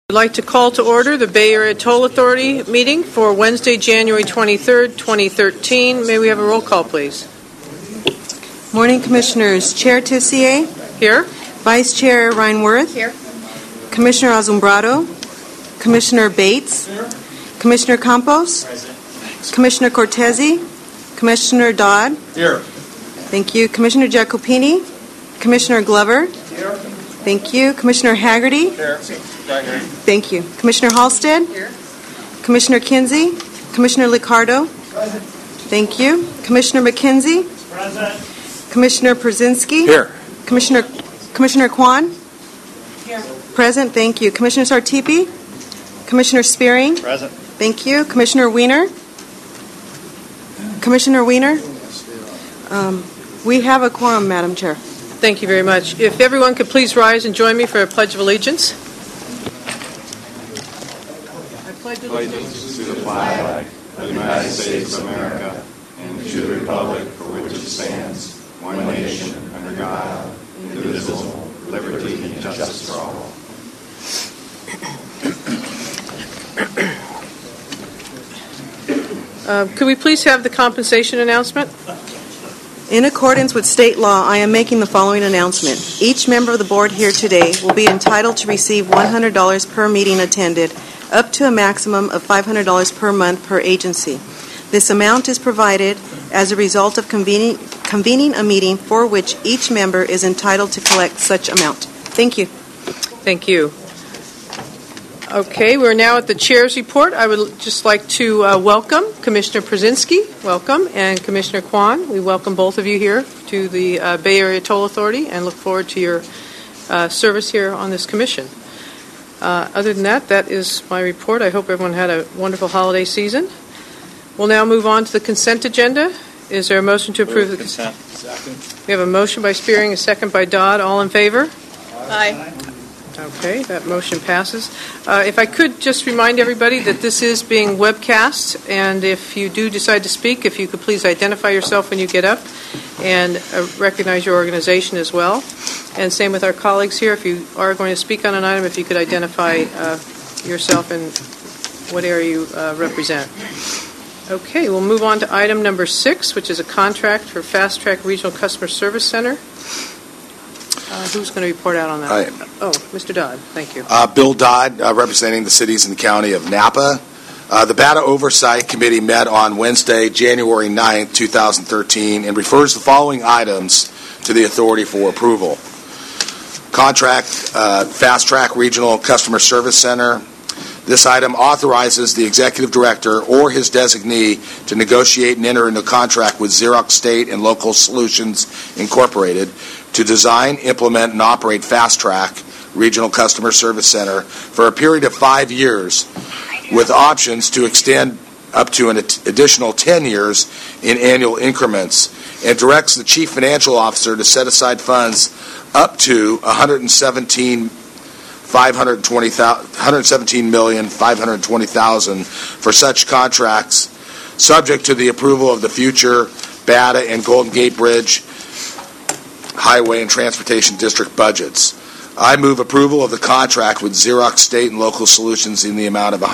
I'd like to call to order the Bay Area Toll Authority meeting for Wednesday, January 23rd, 2013. May we have a roll call, please? Morning, Commissioners. Chair Tissier. Here. Vice Chair Reinworth. Here. Commissioner Azumbrado. Commissioner Bates. Here. Commissioner Campos. Present. Commissioner Cortese. Commissioner Dodd. Here. Thank you. Commissioner Jacopini. Commissioner Glover. Here. Thank you. Commissioner Haggerty. Here. Thank you. Commissioner Halstead. Here. Commissioner Kinsey. Commissioner Liccardo. Present. Thank you. Commissioner McKenzie. Present. Commissioner Przynski. Here. Commissioner Kwan. Here. Present. Thank you. Commissioner Sartipi. Commissioner Spearing. Present. Thank you. Commissioner Wiener. Commissioner Wiener. We have a quorum, Madam Chair. Thank you very much. If everyone could please rise and join me for a Pledge of Allegiance. I pledge allegiance to the flag of the United States of America and to the republic for which it stands, one nation, under God, indivisible, with liberty and justice for all. Could we please have the compensation announcement? In accordance with state law, I am making the following announcement. Each member of the board here today will be entitled to receive $100 per meeting attended, up to a maximum of $500 per month per agency. This amount is provided as a result of convening a meeting for which each member is entitled to collect such amount. Thank you. Thank you. Okay, we're now at the Chair's report. I would just like to welcome Commissioner Przynski, welcome, and Commissioner Kwan. We welcome both of you here to the Bay Area Toll Authority and look forward to your service here on this commission. Other than that, that is my report. I hope everyone had a wonderful holiday season. We'll now move on to the consent agenda. Is there a motion to approve the consent? Second. We have a motion by Spearing, a second by Dodd. All in favor? Aye. Okay, that motion passes. If I could just remind everybody that this is being webcast, and if you do decide to speak, if you could please identify yourself when you get up and recognize your organization as well. And same with our colleagues here. If you are going to speak on an item, if you could identify yourself and what area you represent. Okay, we'll move on to item number 6, which is a contract for Fast Track Regional Customer Service Center. Who's going to report out on that? Oh, Mr. Dodd. Thank you. Bill Dodd, representing the cities and the county of Napa. The BATA Oversight Committee met on Wednesday, January 9th, 2013, and refers the following items to the authority for approval. Contract, Fast Track Regional Customer Service Center. This item authorizes the executive director or his designee to negotiate and enter into contract with Xerox State and Local Solutions Incorporated to design, implement, and operate Fast Track Regional Customer Service Center for a period of 5 years with options to extend up to an additional 10 years in annual increments, and directs the Chief Financial Officer to set aside funds up to $117,520,000 for such contracts, subject to the approval of the future BATA and Golden Gate Bridge Highway and Transportation District budgets. I move approval of the contract with Xerox State and Local Solutions in the amount of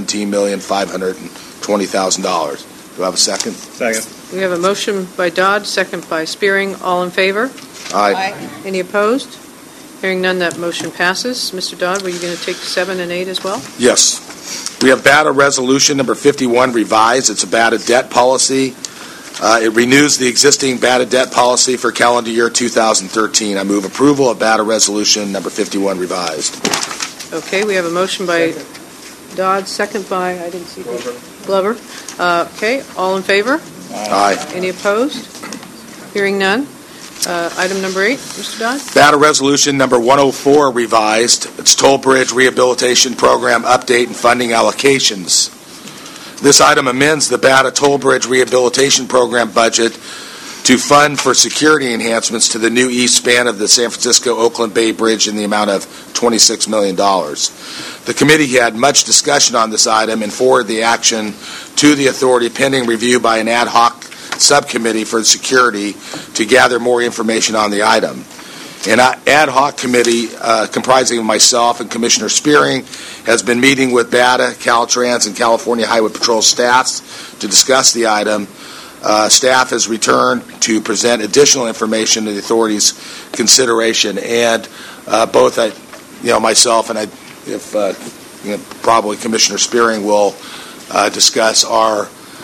$117,520,000. Do I have a second? Second. We have a motion by Dodd, second by Spearing. All in favor? Aye. Any opposed? Hearing none, that motion passes. Mr. Dodd, were you going to take 7 and 8 as well? Yes. We have BATA Resolution number 51 revised. It's a BATA debt policy. It renews the existing BATA debt policy for calendar year 2013. I move approval of BATA Resolution number 51 revised. Okay, we have a motion by Dodd, second by, I didn't see Glover. Okay, all in favor? Aye. Any opposed? Hearing none. Item number 8, Mr. Dodd. BATA Resolution number 104 revised. It's Toll Bridge Rehabilitation Program update and funding allocations. This item amends the BATA Toll Bridge Rehabilitation Program budget to fund for security enhancements to the new east span of the San Francisco-Oakland Bay Bridge in the amount of $26 million. The committee had much discussion on this item and forwarded the action to the authority pending review by an ad hoc subcommittee for security to gather more information on the item. An ad hoc committee comprising of myself and Commissioner Spearing has been meeting with BATA, Caltrans, and California Highway Patrol staffs to discuss the item. Staff has returned to present additional information to the authority's consideration, and both myself and probably Commissioner Spearing will discuss our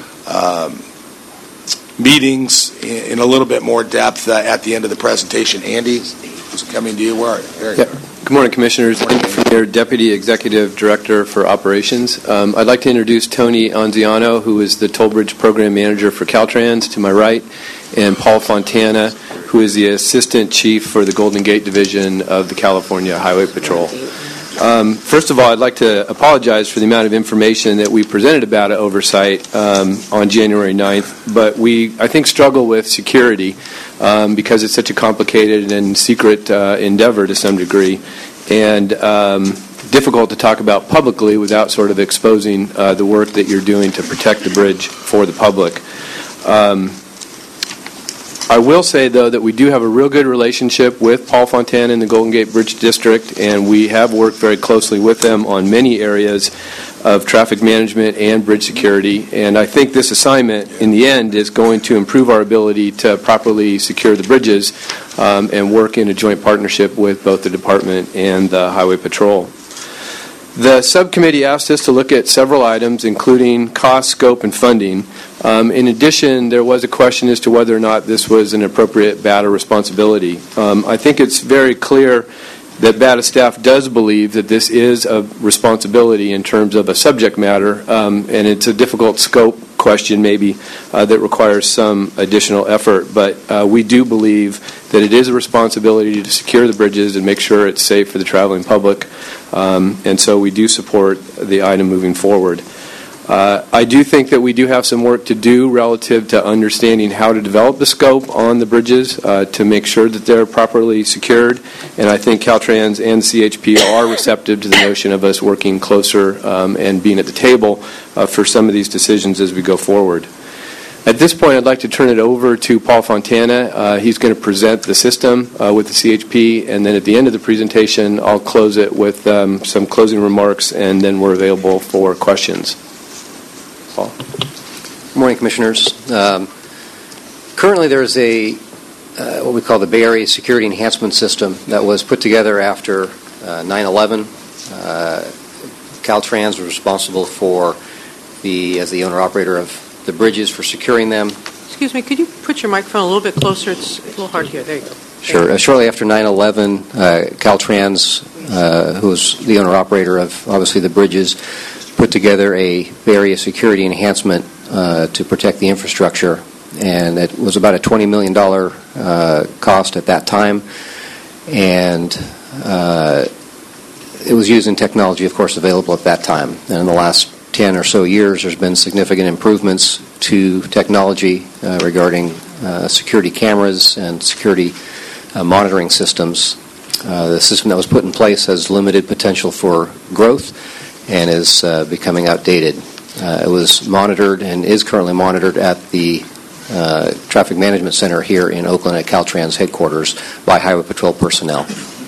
meetings in a little bit more depth at the end of the presentation. Andy, is it coming to you? There you are. Good morning, Commissioners. I'm Deputy Executive Director for Operations. I'd like to introduce Tony Anziano, who is the Toll Bridge Program Manager for Caltrans, to my right, and Paul Fontana, who is the Assistant Chief for the Golden Gate Division of the California Highway Patrol. First of all, I'd like to apologize for the amount of information that we presented about oversight on January 9th, but we, I think, struggle with security because it's such a complicated and secret endeavor to some degree, and difficult to talk about publicly without sort of exposing the work that you're doing to protect the bridge for the public. I will say, though, that we do have a real good relationship with Paul Fontana in the Golden Gate Bridge District, and we have worked very closely with them on many areas of traffic management and bridge security. And I think this assignment, in the end, is going to improve our ability to properly secure the bridges and work in a joint partnership with both the department and the Highway Patrol. The subcommittee asked us to look at several items, including cost, scope, and funding. In addition, there was a question as to whether or not this was an appropriate BATA responsibility. I think it's very clear that BATA staff does believe that this is a responsibility in terms of a subject matter, and it's a difficult scope question maybe that requires some additional effort. But we do believe that it is a responsibility to secure the bridges and make sure it's safe for the traveling public, and so we do support the item moving forward. I do think that we do have some work to do relative to understanding how to develop the scope on the bridges to make sure that they're properly secured, and I think Caltrans and CHP are receptive to the notion of us working closer and being at the table for some of these decisions as we go forward. At this point, I'd like to turn it over to Paul Fontana. He's going to present the system with the CHP, and then at the end of the presentation, I'll close it with some closing remarks, and then we're available for questions. Paul. Good morning, Commissioners. Currently, there is a what we call the Bay Area Security Enhancement System that was put together after 9/11. Caltrans was responsible for as the owner-operator of the bridges for securing them. Excuse me, could you put your microphone a little bit closer? It's a little hard here. There you go. Sure. Shortly after 9/11, Caltrans, who was the owner-operator of, obviously, the bridges, put together a Bay Area security enhancement to protect the infrastructure, and it was about a $20 million cost at that time, and it was using technology, of course, available at that time. And in the last 10 or so years, there's been significant improvements to technology regarding security cameras and security monitoring systems. The system that was put in place has limited potential for growth and is becoming outdated. It was monitored and is currently monitored at the Traffic Management Center here in Oakland at Caltrans headquarters by Highway Patrol personnel.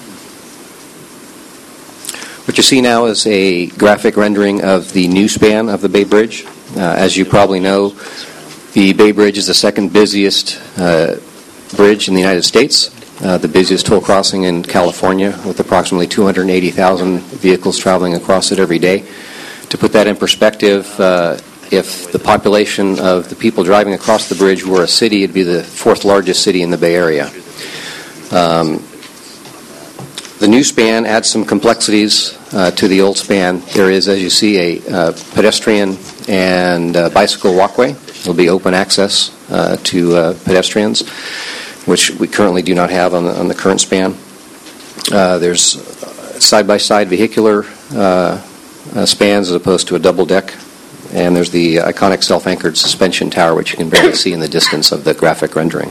What you see now is a graphic rendering of the new span of the Bay Bridge. As you probably know, the Bay Bridge is the second busiest bridge in the United States. The busiest toll crossing in California, with approximately 280,000 vehicles traveling across it every day. To put that in perspective, if the population of the people driving across the bridge were a city, it'd be the fourth largest city in the Bay Area. The new span adds some complexities to the old span. There is, as you see, a pedestrian and bicycle walkway. There'll be open access to pedestrians, which we currently do not have on the current span. There's side-by-side vehicular spans as opposed to a double deck, and there's the iconic self-anchored suspension tower, which you can barely see in the distance of the graphic rendering.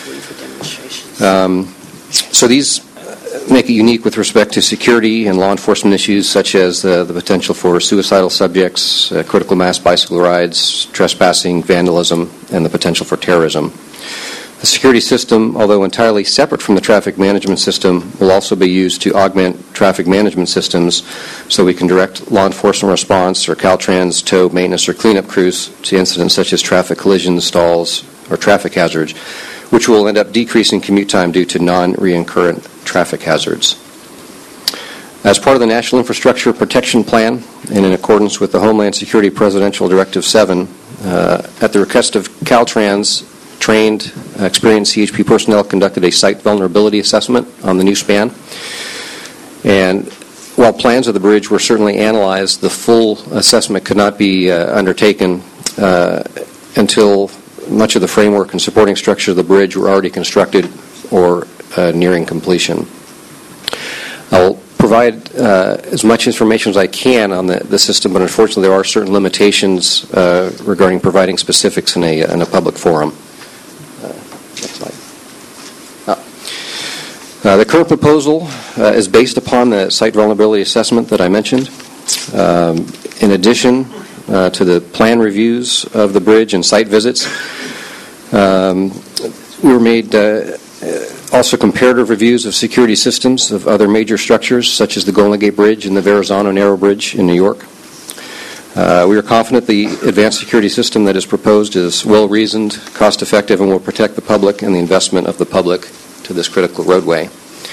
So these make it unique with respect to security and law enforcement issues such as the potential for suicidal subjects, critical mass bicycle rides, trespassing, vandalism, and the potential for terrorism. The security system, although entirely separate from the traffic management system, will also be used to augment traffic management systems so we can direct law enforcement response or Caltrans tow, maintenance, or cleanup crews to incidents such as traffic collisions, stalls, or traffic hazards, which will end up decreasing commute time due to non-reoccurrent traffic hazards. As part of the National Infrastructure Protection Plan, and in accordance with the Homeland Security Presidential Directive 7, at the request of Caltrans, trained, experienced CHP personnel conducted a site vulnerability assessment on the new span. And while plans of the bridge were certainly analyzed, the full assessment could not be undertaken until much of the framework and supporting structure of the bridge were already constructed or nearing completion. I'll provide as much information as I can on the system, but unfortunately there are certain limitations regarding providing specifics in a public forum. Next slide. The current proposal is based upon the site vulnerability assessment that I mentioned. In addition to the plan reviews of the bridge and site visits, we were made also comparative reviews of security systems of other major structures, such as the Golden Gate Bridge and the Verrazano Narrow Bridge in New York. We are confident the advanced security system that is proposed is well-reasoned, cost-effective, and will protect the public and the investment of the public to this critical roadway.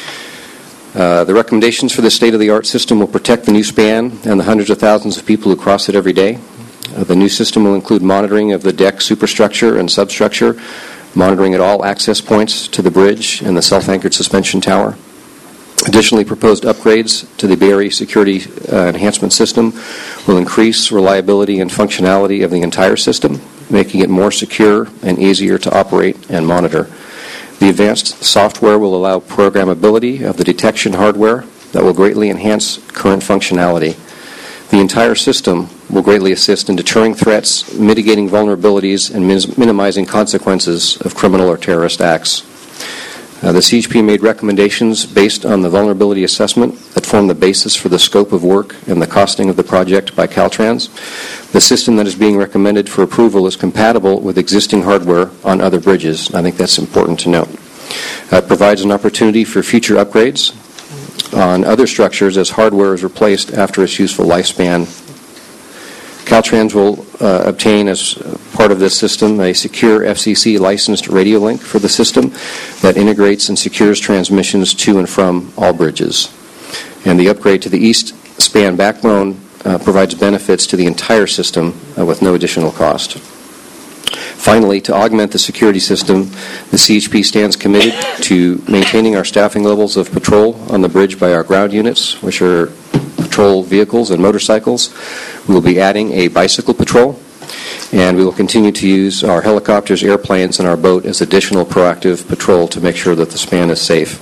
The recommendations for the state-of-the-art system will protect the new span and the hundreds of thousands of people who cross it every day. The new system will include monitoring of the deck superstructure and substructure, monitoring at all access points to the bridge and the self-anchored suspension tower. Additionally, proposed upgrades to the Bay Area Security Enhancement System will increase reliability and functionality of the entire system, making it more secure and easier to operate and monitor. The advanced software will allow programmability of the detection hardware that will greatly enhance current functionality. The entire system will greatly assist in deterring threats, mitigating vulnerabilities, and minimizing consequences of criminal or terrorist acts. The CHP made recommendations based on the vulnerability assessment that form the basis for the scope of work and the costing of the project by Caltrans. The system that is being recommended for approval is compatible with existing hardware on other bridges. I think that's important to note. It provides an opportunity for future upgrades on other structures as hardware is replaced after its useful lifespan. Caltrans will obtain, as part of this system, a secure FCC licensed radio link for the system that integrates and secures transmissions to and from all bridges. And the upgrade to the east span backbone provides benefits to the entire system with no additional cost. Finally, to augment the security system, the CHP stands committed to maintaining our staffing levels of patrol on the bridge by our ground units, which are patrol vehicles and motorcycles. We will be adding a bicycle patrol, and we will continue to use our helicopters, airplanes, and our boat as additional proactive patrol to make sure that the span is safe.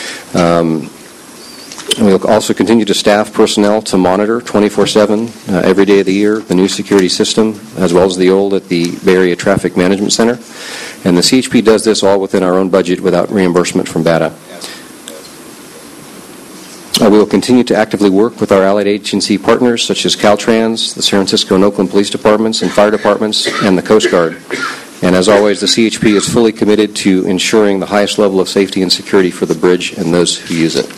And we will also continue to staff personnel to monitor 24/7 every day of the year the new security system, as well as the old at the Bay Area Traffic Management Center. And the CHP does this all within our own budget without reimbursement from BATA. We will continue to actively work with our allied agency partners such as Caltrans, the San Francisco and Oakland Police Departments and Fire Departments, and the Coast Guard. And as always, the CHP is fully committed to ensuring the highest level of safety and security for the bridge and those who use it.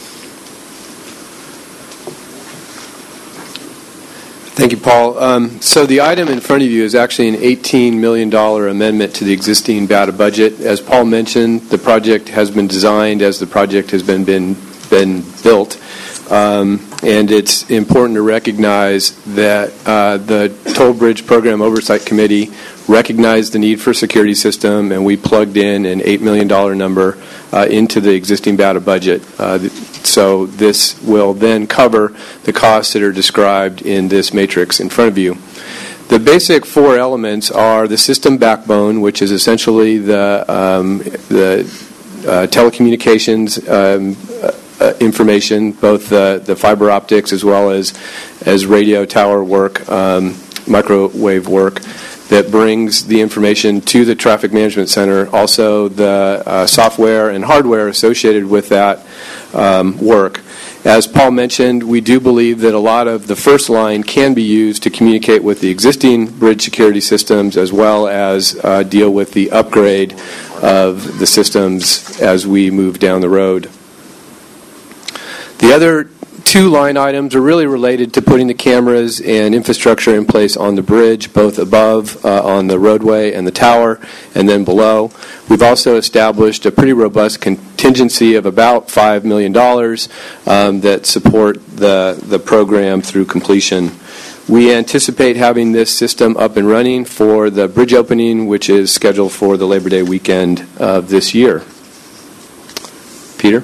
Thank you, Paul. So the item in front of you is actually an $18 million amendment to the existing BATA budget. As Paul mentioned, the project has been designed as the project has been built, and it's important to recognize that the Toll Bridge Program Oversight Committee recognized the need for a security system, and we plugged in an $8 million number into the existing BATA budget. So this will then cover the costs that are described in this matrix in front of you. The basic four elements are the system backbone, which is essentially the telecommunications information, both the fiber optics as well as radio tower work, microwave work, that brings the information to the Traffic Management Center. Also, the software and hardware associated with that work. As Paul mentioned, we do believe that a lot of the first line can be used to communicate with the existing bridge security systems as well as deal with the upgrade of the systems as we move down the road. The other two line items are really related to putting the cameras and infrastructure in place on the bridge, both above on the roadway and the tower, and then below. We've also established a pretty robust contingency of about $5 million that support the program through completion. We anticipate having this system up and running for the bridge opening, which is scheduled for the Labor Day weekend of this year. Peter?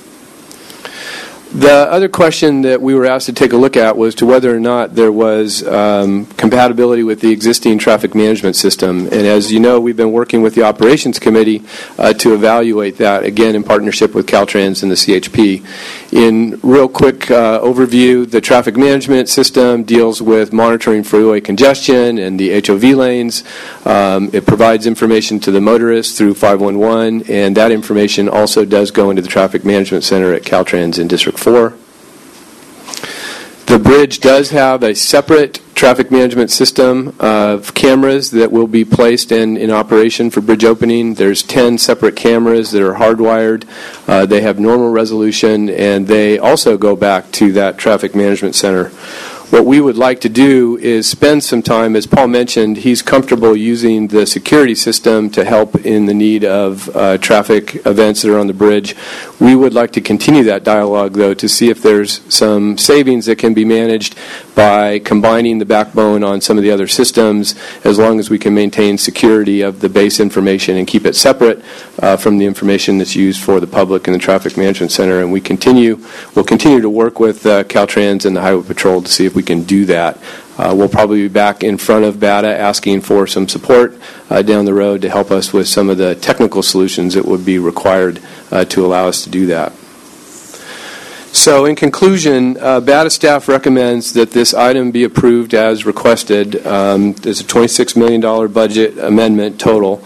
The other question that we were asked to take a look at was to whether or not there was compatibility with the existing traffic management system. And as you know, we've been working with the Operations Committee to evaluate that, again, in partnership with Caltrans and the CHP. In real quick overview, the traffic management system deals with monitoring freeway congestion and the HOV lanes. It provides information to the motorists through 511, and that information also does go into the Traffic Management Center at Caltrans in District 4. The bridge does have a separate traffic management system of cameras that will be placed in operation for bridge opening. There's 10 separate cameras that are hardwired. They have normal resolution, and they also go back to that traffic management center. What we would like to do is spend some time, as Paul mentioned, he's comfortable using the security system to help in the need of traffic events that are on the bridge. We would like to continue that dialogue, though, to see if there's some savings that can be managed by combining the backbone on some of the other systems, as long as we can maintain security of the base information and keep it separate from the information that's used for the public in the Traffic Management Center. And we'll continue to work with Caltrans and the Highway Patrol to see if we can do that. We'll probably be back in front of BATA asking for some support down the road to help us with some of the technical solutions that would be required to allow us to do that. So in conclusion, BATA staff recommends that this item be approved as requested. There's a $26 million budget amendment total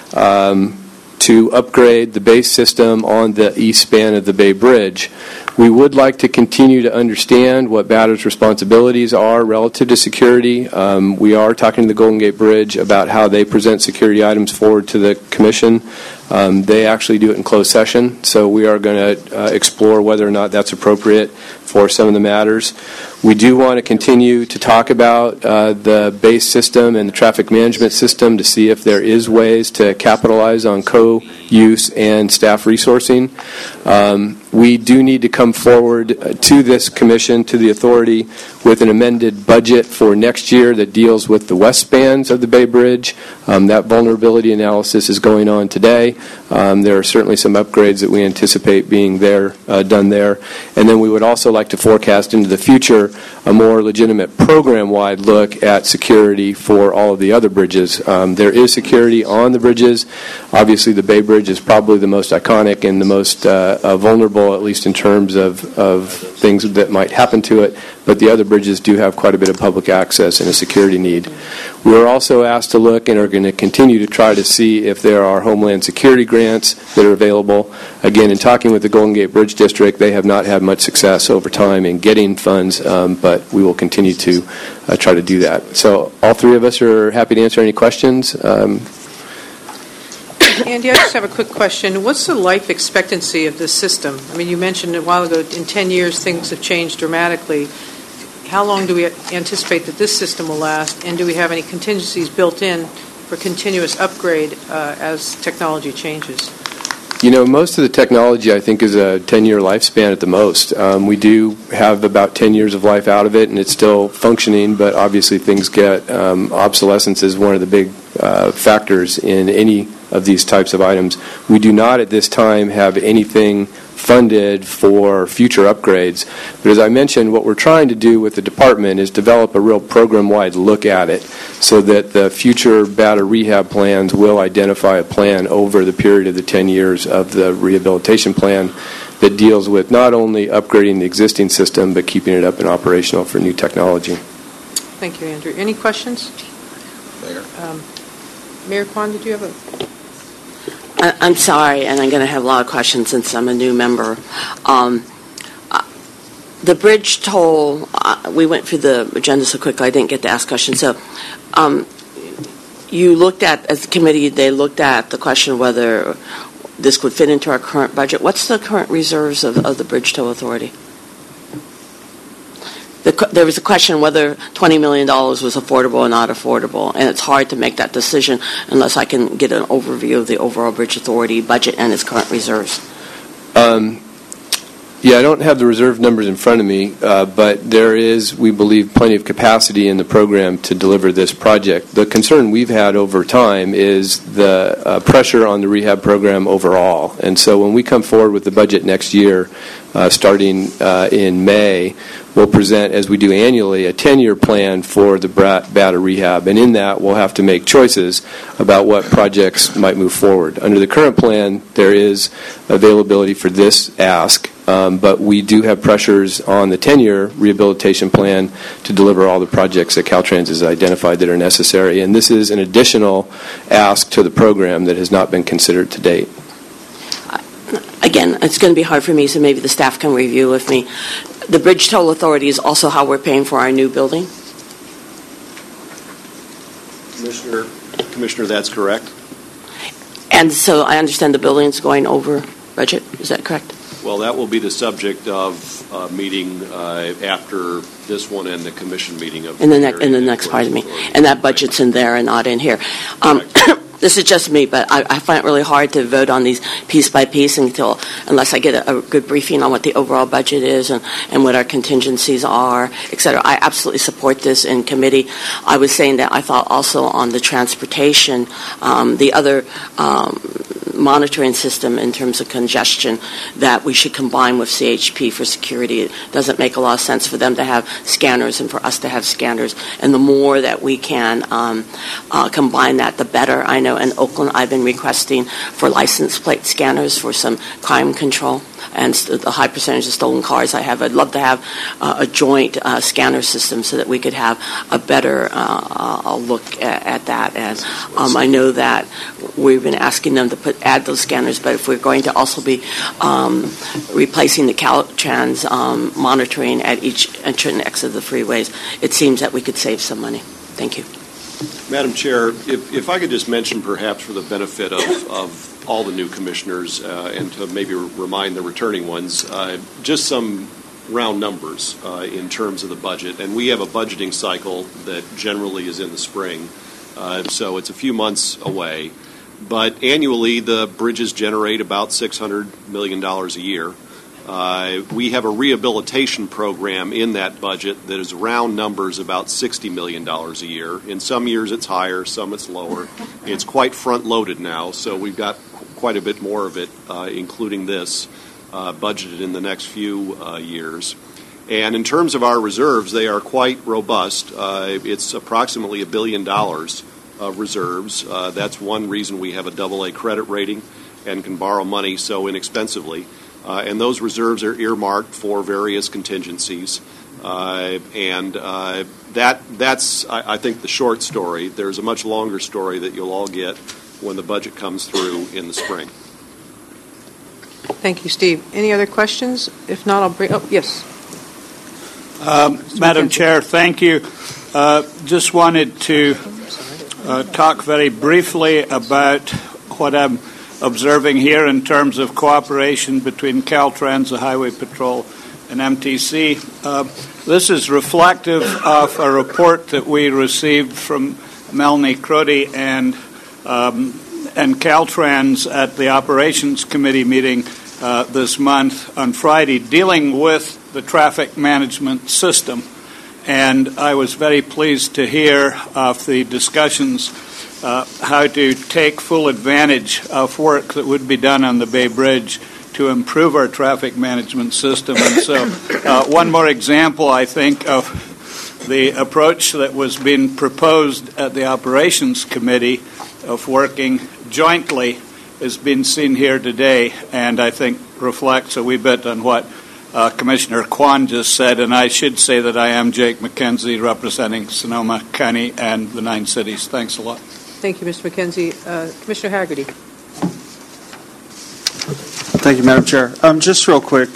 to upgrade the base system on the east span of the Bay Bridge. We would like to continue to understand what BATA's responsibilities are relative to security. We are talking to the Golden Gate Bridge about how they present security items forward to the Commission. They actually do it in closed session, so we are going to explore whether or not that's appropriate for some of the matters. We do want to continue to talk about the base system and the traffic management system to see if there is ways to capitalize on co-use and staff resourcing. We do need to come forward to this Commission, to the authority, with an amended budget for next year that deals with the west spans of the Bay Bridge. That vulnerability analysis is going on today. There are certainly some upgrades that we anticipate being done there. And then we would also like to forecast into the future a more legitimate program-wide look at security for all of the other bridges. There is security on the bridges. Obviously, the Bay Bridge is probably the most iconic and the most vulnerable, at least in terms of things that might happen to it, but the other bridges do have quite a bit of public access and a security need. We were also asked to look and are going to continue to try to see if there are Homeland Security grants that are available. Again, in talking with the Golden Gate Bridge District, they have not had much success over time in getting funds, but we will continue to try to do that. So all three of us are happy to answer any questions. Andy, I just have a quick question. What's the life expectancy of this system? I mean, you mentioned a while ago, in 10 years, things have changed dramatically. How long do we anticipate that this system will last, and do we have any contingencies built in for continuous upgrade as technology changes? You know, most of the technology, I think, is a 10-year lifespan at the most. We do have about 10 years of life out of it, and it's still functioning, but obviously things get obsolescence is one of the big factors in any of these types of items. We do not at this time have anything funded for future upgrades. But as I mentioned, what we're trying to do with the department is develop a real program-wide look at it so that the future BATA rehab plans will identify a plan over the period of the 10 years of the rehabilitation plan that deals with not only upgrading the existing system but keeping it up and operational for new technology. Thank you, Andrew. Any questions? Mayor Kwan, did you have a... I'm sorry, and I'm going to have a lot of questions since I'm a new member. The bridge toll, we went through the agenda so quickly I didn't get to ask questions. So You looked at, as a committee, they looked at the question whether this could fit into our current budget. What's the current reserves of the Bridge Tow Authority? There was a question whether $20 million was affordable or not affordable, and it's hard to make that decision unless I can get an overview of the overall Bridge Authority budget and its current reserves. Yeah, I don't have the reserve numbers in front of me, but there is, we believe, plenty of capacity in the program to deliver this project. The concern we've had over time is the pressure on the rehab program overall. And so when we come forward with the budget next year, starting in May, we'll present, as we do annually, a 10-year plan for the BATA rehab. And in that, we'll have to make choices about what projects might move forward. Under the current plan, there is availability for this ask, but we do have pressures on the 10-year rehabilitation plan to deliver all the projects that Caltrans has identified that are necessary. And this is an additional ask to the program that has not been considered to date. Again, it's going to be hard for me, so maybe the staff can review with me. The Bridge Toll Authority is also how we're paying for our new building? Commissioner, that's correct. And so I understand the building's going over budget. Is that correct? Well, that will be the subject of a meeting after this one and the commission meeting of in the next part of the meeting. And that budget's in there and not in here. This is just me, but I find it really hard to vote on these piece by piece unless I get a good briefing on what the overall budget is and what our contingencies are, et cetera. I absolutely support this in committee. I was saying that I thought also on the transportation, the other monitoring system in terms of congestion that we should combine with CHP for security. It doesn't make a lot of sense for them to have scanners and for us to have scanners. And the more that we can combine that, the better. I know in Oakland I've been requesting for license plate scanners for some crime control and the high percentage of stolen cars I have. I'd love to have a joint scanner system so that we could have a better look at that. And I know that we've been asking them to add those scanners, but if we're going to also be replacing the Caltrans monitoring at each entrance and exit of the freeways, it seems that we could save some money. Thank you. Madam Chair, if I could just mention perhaps for the benefit of all the new commissioners and to maybe remind the returning ones, just some round numbers in terms of the budget. And we have a budgeting cycle that generally is in the spring, so it's a few months away. But annually, the bridges generate about $600 million a year. We have a rehabilitation program in that budget that is round numbers about $60 million a year. In some years it's higher, some it's lower. It's quite front-loaded now, so we've got quite a bit more of it, including this, budgeted in the next few years. And in terms of our reserves, they are quite robust. It's approximately $1 billion of reserves. That's one reason we have a AA credit rating and can borrow money so inexpensively. And those reserves are earmarked for various contingencies. That's, I think, the short story. There's a much longer story that you'll all get when the budget comes through in the spring. Thank you, Steve. Any other questions? If not, I'll bring... Oh, yes. Madam Chair, thank you. Just wanted to talk very briefly about what I'm observing here in terms of cooperation between Caltrans, the Highway Patrol, and MTC. This is reflective of a report that we received from Melanie Crotty and Caltrans at the Operations Committee meeting this month on Friday, dealing with the traffic management system. And I was very pleased to hear of the discussions how to take full advantage of work that would be done on the Bay Bridge to improve our traffic management system. And so one more example, I think, of the approach that was being proposed at the Operations Committee of working jointly has been seen here today, and I think reflects a wee bit on what Commissioner Kwan just said. And I should say that I am Jake McKenzie, representing Sonoma County and the 9 cities. Thanks a lot. Thank you, Mr. McKenzie. Commissioner Haggerty. Thank you, Madam Chair. Just real quick,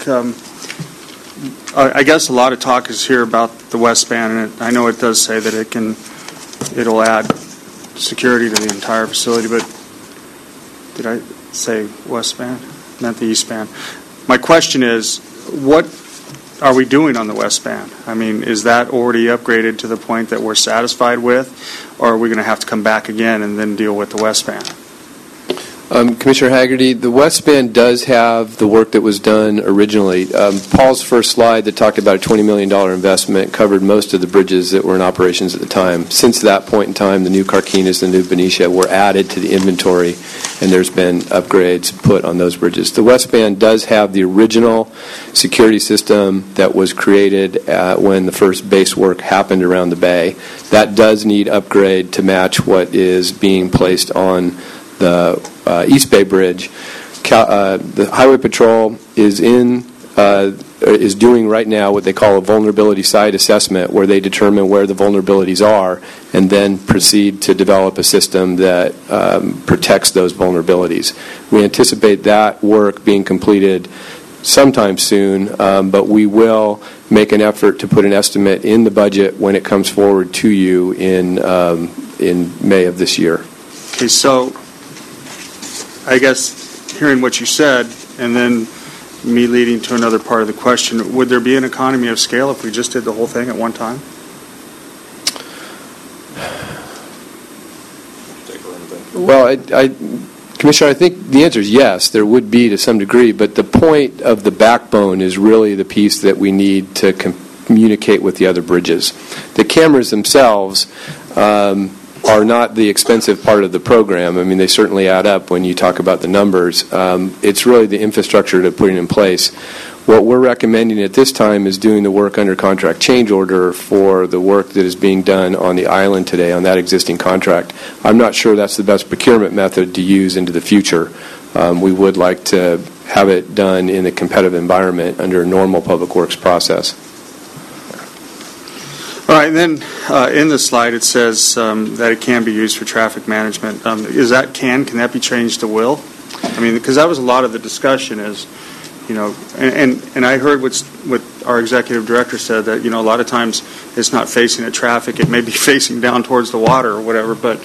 I guess a lot of talk is here about the West Span, and I know it does say that it'll add security to the entire facility, but did I say west span? I meant the east span. My question is, what are we doing on the west span? I mean, is that already upgraded to the point that we're satisfied with, or are we going to have to come back again and then deal with the west span? Commissioner Haggerty, the west span does have the work that was done originally. Paul's first slide that talked about a $20 million investment covered most of the bridges that were in operations at the time. Since that point in time, the new Carquinez, the new Benicia were added to the inventory, and there's been upgrades put on those bridges. The west span does have the original security system that was created when the first base work happened around the bay. That does need upgrade to match what is being placed on the East Bay Bridge. The Highway Patrol is doing right now what they call a vulnerability site assessment, where they determine where the vulnerabilities are and then proceed to develop a system that protects those vulnerabilities. We anticipate that work being completed sometime soon, but we will make an effort to put an estimate in the budget when it comes forward to you in May of this year. Okay, so I guess hearing what you said and then me leading to another part of the question, would there be an economy of scale if we just did the whole thing at one time? Well, Commissioner, I think the answer is yes, there would be to some degree, but the point of the backbone is really the piece that we need to communicate with the other bridges. The cameras themselves are not the expensive part of the program. I mean, they certainly add up when you talk about the numbers. It's really the infrastructure to put it in place. What we're recommending at this time is doing the work under contract change order for the work that is being done on the island today on that existing contract. I'm not sure that's the best procurement method to use into the future. We would like to have it done in a competitive environment under a normal public works process. All right, and then in the slide it says that it can be used for traffic management. Is that can that be changed to will? I mean, because that was a lot of the discussion is, you know, and I heard what our executive director said, that, you know, a lot of times it's not facing at traffic, it may be facing down towards the water or whatever, but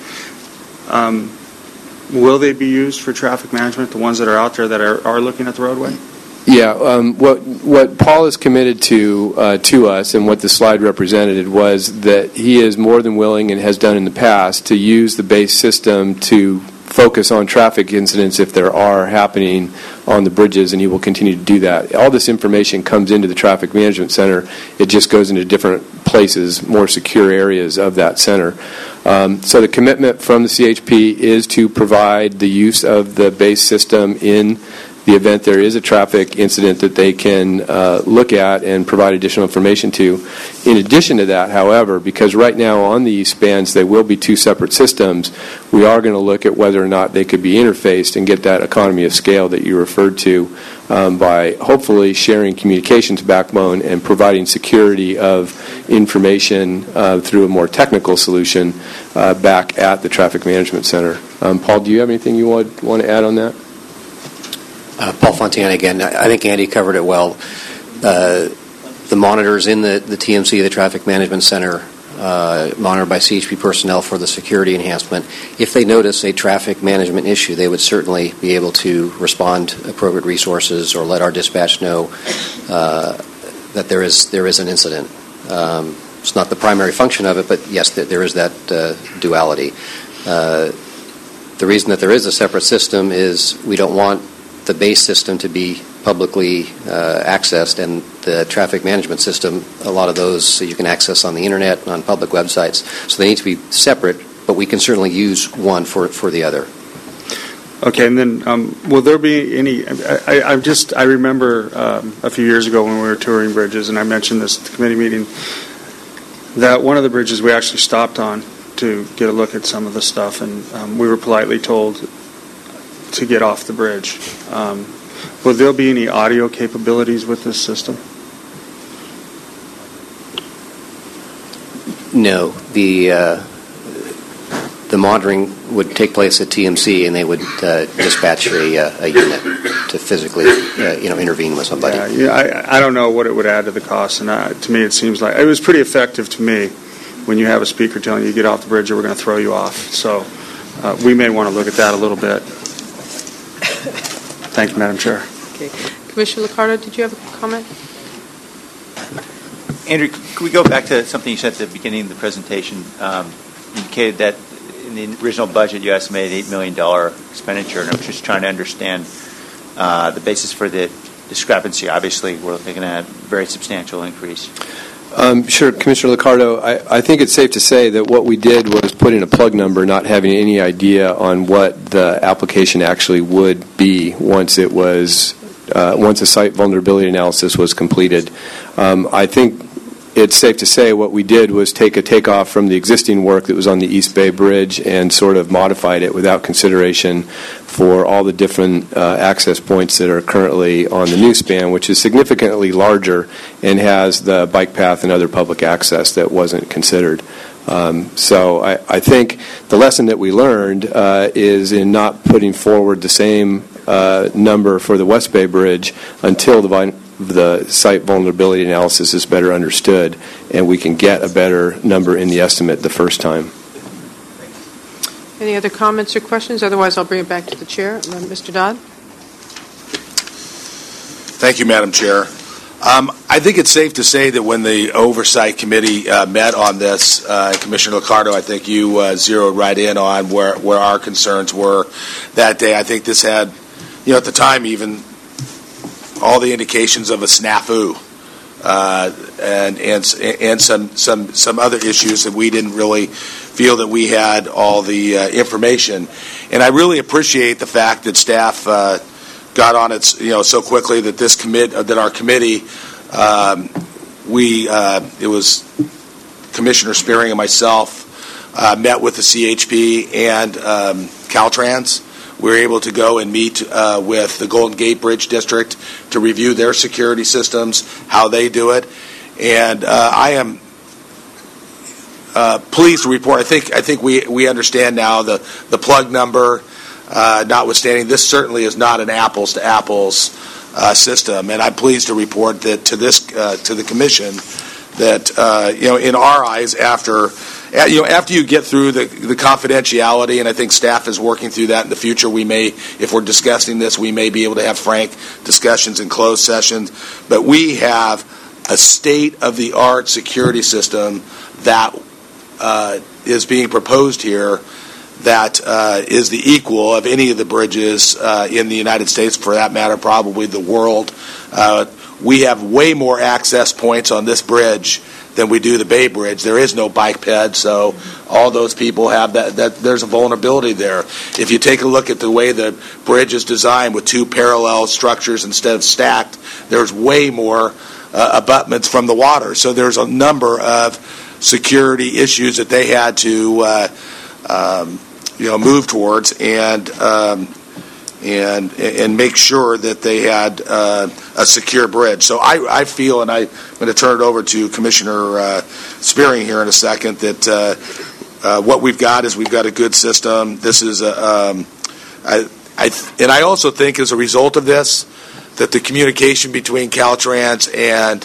will they be used for traffic management, the ones that are out there that are looking at the roadway? Yeah, what Paul is committed to us, and what the slide represented, was that he is more than willing and has done in the past to use the base system to focus on traffic incidents if there are happening on the bridges, and he will continue to do that. All this information comes into the Traffic Management Center. It just goes into different places, more secure areas of that center. So the commitment from the CHP is to provide the use of the base system in the event there is a traffic incident that they can look at and provide additional information to. In addition to that, however, because right now on the east spans they will be two separate systems, we are going to look at whether or not they could be interfaced and get that economy of scale that you referred to by hopefully sharing communications backbone and providing security of information through a more technical solution back at the Traffic Management Center. Paul, do you have anything you want to add on that? Paul Fontana again. I think Andy covered it well. The monitors in the TMC, the Traffic Management Center, monitored by CHP personnel for the security enhancement. If they notice a traffic management issue, they would certainly be able to respond appropriate resources or let our dispatch know that there is an incident. It's not the primary function of it, but yes, there is that duality. The reason that there is a separate system is we don't want the base system to be publicly accessed, and the traffic management system, a lot of those you can access on the internet and on public websites. So they need to be separate, but we can certainly use one for the other. Okay, and then will there be any? I remember a few years ago when we were touring bridges, and I mentioned this at the committee meeting, that one of the bridges we actually stopped on to get a look at some of the stuff, and we were politely told to get off the bridge. Will there be any audio capabilities with this system? No. The monitoring would take place at TMC, and they would dispatch a unit to physically intervene with somebody. Yeah, I don't know what it would add to the cost, and to me it seems like it was pretty effective to me. when you have a speaker telling you get off the bridge or we're going to throw you off. So we may want to look at that a little bit. Thank you, Madam Chair. Okay. Commissioner Liccardo, did you have a comment? Andrew, could we go back to something you said at the beginning of the presentation? You indicated that in the original budget you estimated $8 million expenditure, and I was just trying to understand the basis for the discrepancy. Obviously, we're looking at a very substantial increase. Sure, Commissioner Liccardo. I think it's safe to say that what we did was put in a plug number, not having any idea on what the application actually would be once it was once a site vulnerability analysis was completed. I think it's safe to say what we did was take a takeoff from the existing work that was on the East Bay Bridge and sort of modified it without consideration for all the different access points that are currently on the new span, which is significantly larger and has the bike path and other public access that wasn't considered. So I think the lesson that we learned is in not putting forward the same number for the West Bay Bridge until the site vulnerability analysis is better understood and we can get a better number in the estimate the first time. Any other comments or questions? Otherwise, I'll bring it back to the chair. Mr. Dodd? Thank you, Madam Chair. I think it's safe to say that when the Oversight Committee met on this, Commissioner Liccardo, I think you zeroed right in on where our concerns were that day. I think this had, at the time even, all the indications of a snafu and some other issues that we didn't really feel that we had all the information. And I really appreciate the fact that staff got on it so quickly that that our committee it was Commissioner Spearing and myself met with the CHP and Caltrans. We were able to go and meet with the Golden Gate Bridge District to review their security systems, how they do it, and I am pleased to report. I think we understand now the plug number. Notwithstanding, this certainly is not an apples to apples system, and I'm pleased to report that to the Commission that in our eyes after you get through the confidentiality, and I think staff is working through that in the future, we may, if we're discussing this, we may be able to have frank discussions in closed sessions, but we have a state-of-the-art security system that is being proposed here that is the equal of any of the bridges in the United States, for that matter, probably the world. We have way more access points on this bridge than we do the Bay Bridge. There is no bike ped, so all those people have that there's a vulnerability there. If you take a look at the way the bridge is designed with two parallel structures instead of stacked, there's way more abutments from the water. So there's a number of security issues that they had to move towards and make sure that they had a secure bridge. So I feel, and I'm going to turn it over to Commissioner Spearing here in a second, that what we've got is we've got a good system. This is and I also think as a result of this that the communication between Caltrans and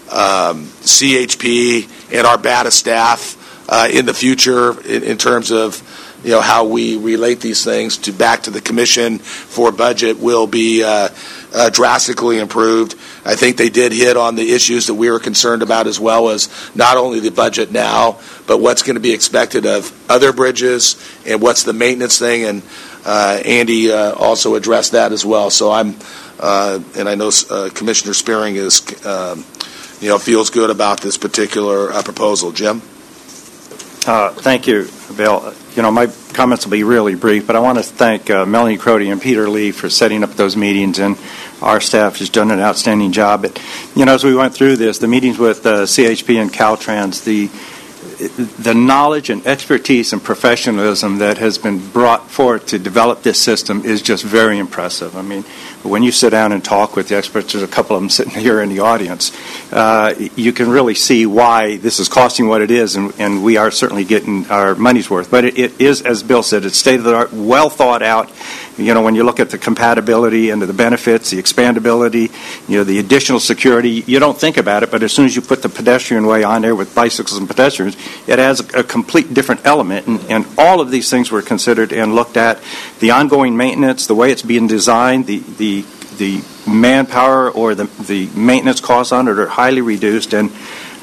CHP and our BATA staff in the future in terms of how we relate these things back to the Commission for budget will be drastically improved. I think they did hit on the issues that we were concerned about, as well as not only the budget now, but what's going to be expected of other bridges and what's the maintenance thing. And Andy also addressed that as well. So and I know Commissioner Spearing is feels good about this particular proposal. Jim? Thank you, Bill. My comments will be really brief, but I want to thank Melanie Crody and Peter Lee for setting up those meetings, and our staff has done an outstanding job. But, as we went through this, the meetings with CHP and Caltrans, the knowledge and expertise and professionalism that has been brought forth to develop this system is just very impressive. I mean, when you sit down and talk with the experts, there's a couple of them sitting here in the audience, you can really see why this is costing what it is, and we are certainly getting our money's worth. But it is, as Bill said, it's state-of-the-art, well thought out, when you look at the compatibility and the benefits, the expandability, the additional security, you don't think about it, but as soon as you put the pedestrian way on there with bicycles and pedestrians, it adds a complete different element, and all of these things were considered and looked at. The ongoing maintenance, the way it's being designed, the manpower or the maintenance costs on it are highly reduced, and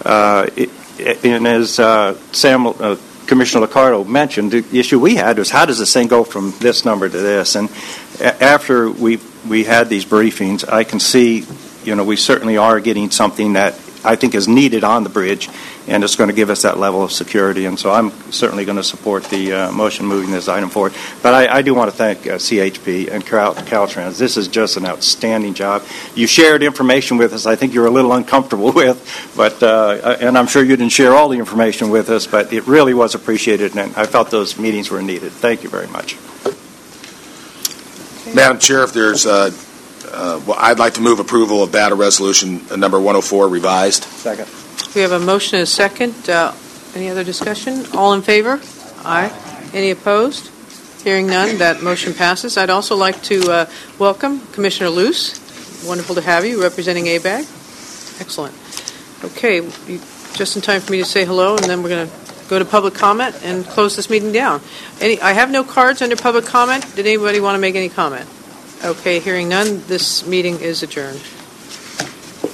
as Commissioner Liccardo mentioned, the issue we had was how does this thing go from this number to this? And after we had these briefings, I can see, we certainly are getting something that I think is needed on the bridge, and it's going to give us that level of security. And so I'm certainly going to support the motion moving this item forward. But I do want to thank CHP and Caltrans. This is just an outstanding job. You shared information with us I think you're a little uncomfortable with, but and I'm sure you didn't share all the information with us, but it really was appreciated, and I felt those meetings were needed. Thank you very much. Madam Chair, if there's I'd like to move approval of BATA Resolution number 104 revised. Second. We have a motion and a second. Any other discussion? All in favor? Aye. Any opposed? Hearing none, that motion passes. I'd also like to welcome Commissioner Luce. Wonderful to have you representing ABAG. Excellent. Okay, just in time for me to say hello, and then we're going to go to public comment and close this meeting down. I have no cards under public comment. Did anybody want to make any comment? Okay, hearing none, this meeting is adjourned.